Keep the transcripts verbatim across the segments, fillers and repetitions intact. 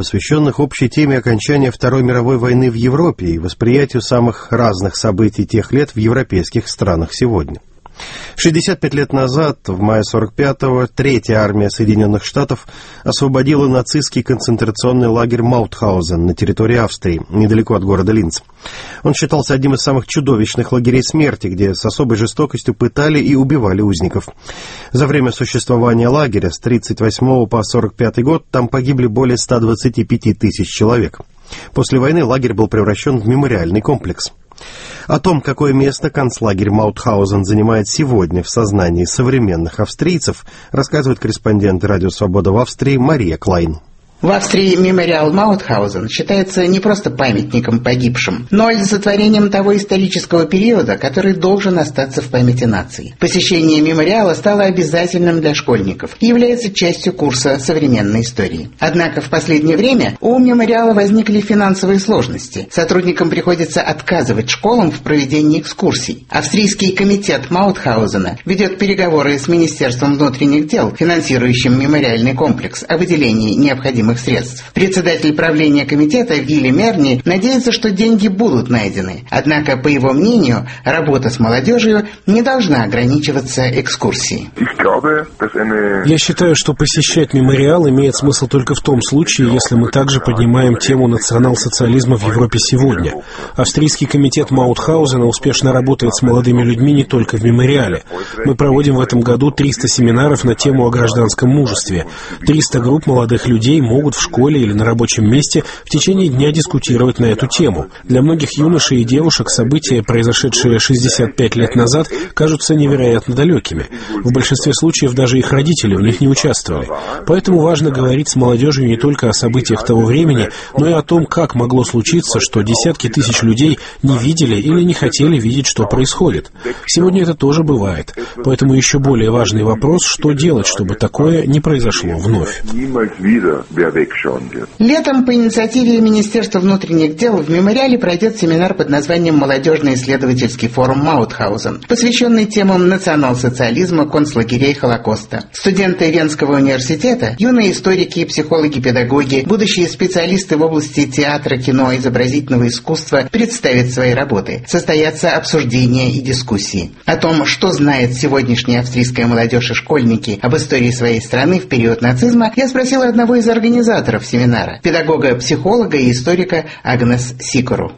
посвященных общей теме окончания Второй мировой войны в Европе и восприятию самых разных событий тех лет в европейских странах сегодня. шестьдесят пять лет назад, в мае сорок пятого, Третья армия Соединенных Штатов освободила нацистский концентрационный лагерь Маутхаузен на территории Австрии, недалеко от города Линц. Он считался одним из самых чудовищных лагерей смерти, где с особой жестокостью пытали и убивали узников. За время существования лагеря с тридцать восьмого по сорок пятый год там погибли более ста двадцати пяти тысяч человек. После войны лагерь был превращен в мемориальный комплекс. О том, какое место концлагерь Маутхаузен занимает сегодня в сознании современных австрийцев, рассказывает корреспондент «Радио Свобода» в Австрии Мария Клайн. В Австрии мемориал Маутхаузен считается не просто памятником погибшим, но и олицетворением того исторического периода, который должен остаться в памяти нации. Посещение мемориала стало обязательным для школьников и является частью курса современной истории. Однако в последнее время у мемориала возникли финансовые сложности. Сотрудникам приходится отказывать школам в проведении экскурсий. Австрийский комитет Маутхаузена ведет переговоры с Министерством внутренних дел, финансирующим мемориальный комплекс, о выделении необходимых средств. Председатель правления комитета Вилли Мерни надеется, что деньги будут найдены. Однако, по его мнению, работа с молодежью не должна ограничиваться экскурсией. Я считаю, что посещать мемориал имеет смысл только в том случае, если мы также поднимаем тему национал-социализма в Европе сегодня. Австрийский комитет Маутхаузена успешно работает с молодыми людьми не только в мемориале. Мы проводим в этом году триста семинаров на тему о гражданском мужестве. триста групп молодых людей могут в школе или на рабочем месте в течение дня дискутировать на эту тему. Для многих юношей и девушек события, произошедшие шестьдесят пять лет назад, кажутся невероятно далекими. В большинстве случаев даже их родители в них не участвовали. Поэтому важно говорить с молодежью не только о событиях того времени, но и о том, как могло случиться, что десятки тысяч людей не видели или не хотели видеть, что происходит. Сегодня это тоже бывает. Поэтому еще более важный вопрос, что делать, чтобы такое не произошло вновь. Летом по инициативе Министерства внутренних дел в мемориале пройдет семинар под названием «Молодежный исследовательский форум Маутхаузен», посвященный темам национал-социализма, концлагерей, Холокоста. Студенты Венского университета, юные историки, психологи, педагоги, будущие специалисты в области театра, кино, изобразительного искусства представят свои работы. Состоятся обсуждения и дискуссии. О том, что знает сегодняшняя австрийская молодежь и школьники об истории своей страны в период нацизма, я спросила одного из организаторов семинара, педагога, психолога и историка Агнес Сикору.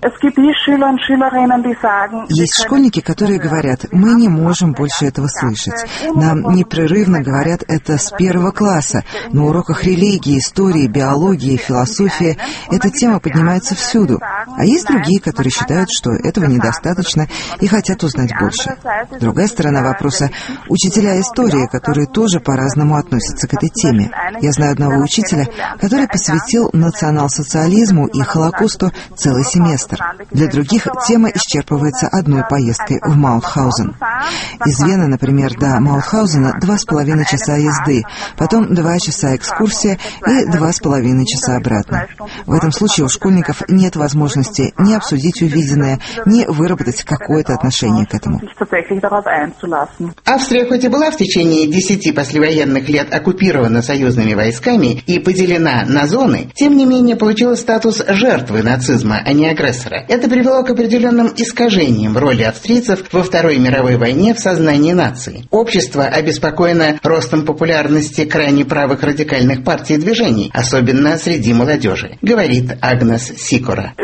Есть школьники, которые говорят: мы не можем больше этого слышать. Нам непрерывно говорят это с первого класса. На уроках религии, истории, биологии, философии эта тема поднимается всюду. А есть другие, которые считают, что этого недостаточно и хотят узнать больше. Другая сторона вопроса — учителя истории, которые тоже по-разному относятся к этой теме. Я знаю одного учителя, который посвятил национал-социализму и Холокосту целый семестр. Для других тема исчерпывается одной поездкой в Маутхаузен. Из Вены, например, до Маутхаузена два с половиной часа езды, потом два часа экскурсия и два с половиной часа обратно. В этом случае у школьников нет возможности ни обсудить увиденное, ни выработать какое-то отношение к этому. Австрия хоть и была в течение десяти послевоенных лет оккупирована союзными войсками и поделена на зоны, тем не менее получила статус жертвы нацизма, а не агрессора. Это привело к определенным искажениям роли австрийцев во Второй мировой войне в сознании нации. Общество обеспокоено ростом популярности крайне правых радикальных партий и движений, особенно среди молодежи, говорит Агнес Сикора.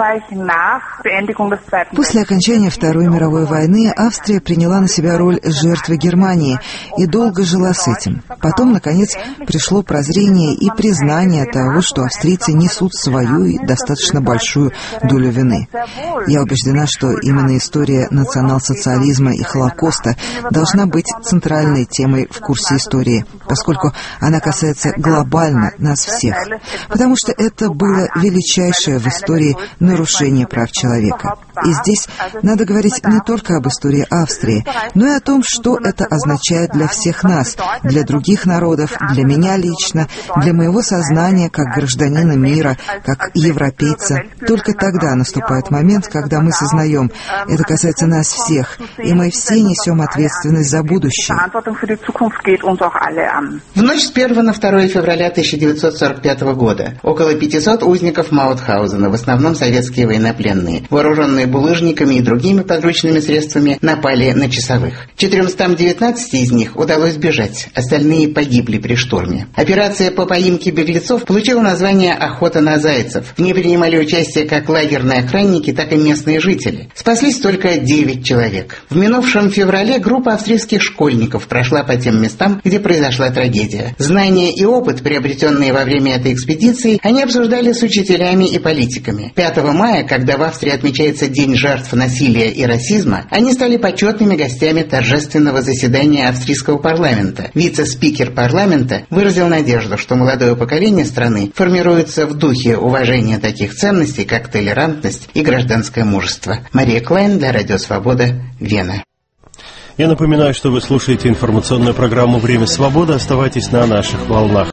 После окончания Второй мировой войны Австрия приняла на себя роль жертвы Германии и долго жила с этим. Потом, наконец, пришло прозрение и признание того, что австрийцы несут свою и достаточно большую долю вины. Я убеждена, что именно история национал-социализма и Холокоста должна быть центральной темой в курсе истории, поскольку она касается глобально нас всех. Потому что это было величайшее в истории нарушение прав человека. И здесь надо говорить не только об истории Австрии, но и о том, что это означает для всех нас, для других народов, для меня лично, для моего сознания как гражданина мира, как европейца. Только тогда наступает момент, когда мы сознаем, это касается нас всех, и мы все несем ответственность за будущее. В ночь с первого на второе февраля тысяча девятьсот сорок пятого года около пятисот узников Маутхаузена, в основном советские военнопленные, вооруженные булыжниками и другими подручными средствами, напали на часовых. четыремстам девятнадцати из них удалось бежать, остальные погибли при штурме. Операция по поимке беглецов получила название «Охота на зайцев». В ней принимали участие как лагерные охранники, так и местные жители. Спаслись только девять человек. В минувшем феврале группа австрийских школьников прошла по тем местам, где произошла трагедия. Знания и опыт, приобретенные во время этой экспедиции, они обсуждали с учителями и политиками. пятого мая, когда в Австрии отмечается День жертв насилия и расизма, они стали почетными гостями торжественного заседания австрийского парламента. Вице-спикер парламента выразил надежду, что молодое поколение страны формируется в духе уважения таких ценностей, как толерантность и гражданское мужество. Мария Клайн для Радио Свобода, Вена. Я напоминаю, что вы слушаете информационную программу «Время свободы». Оставайтесь на наших волнах.